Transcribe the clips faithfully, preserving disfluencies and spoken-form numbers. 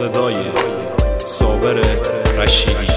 صدای صابر رشیدی.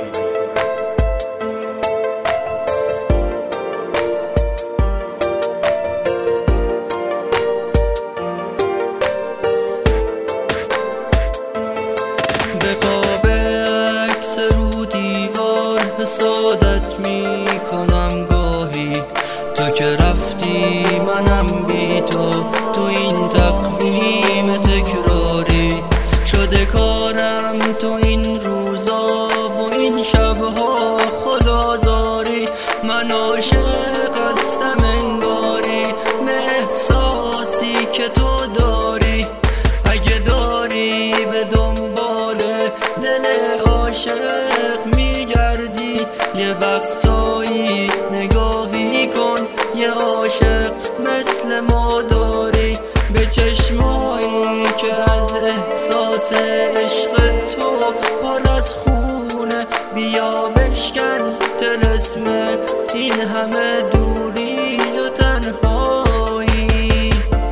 به قاب عکس رو دیوار حسادت می کنم گاهی، تو که رفتی منم بی تو، تو این تقویم تکراری شده کارم، تو این روزا و این شبها خدازاری. من عاشق هستم انگاری به احساسی که تو داری، اگه داری به دنبال دل عاشق میگردی، یه وقتایی نگاهی کن یه عاشق مثل ما داری، به چشمایی که از احساس عشق تو پر از خونه. بیا بشکن طلسم این همه دوری و تنهایی.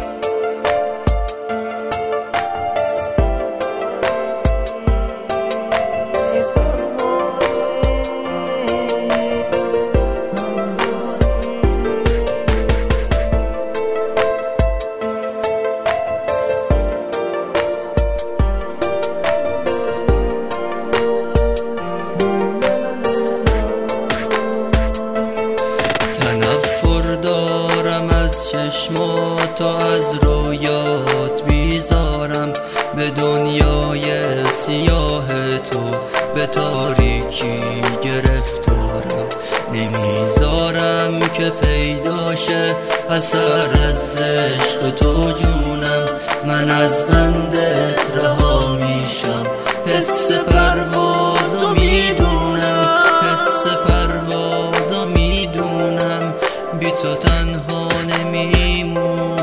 تنفر دارم از چشمات و از رویات بیزارم، به دنیای سیاه تو به تاریکی گرفتارم. نمیذارم که پیداشه اثر از عشق تو جونم، من از بندت رها میشم، حس پروازو میدونم، حس پروازو میدونم، بی تو تنها نمیمونم.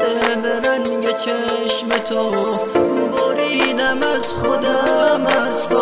چشم تو بریدم از خودم، از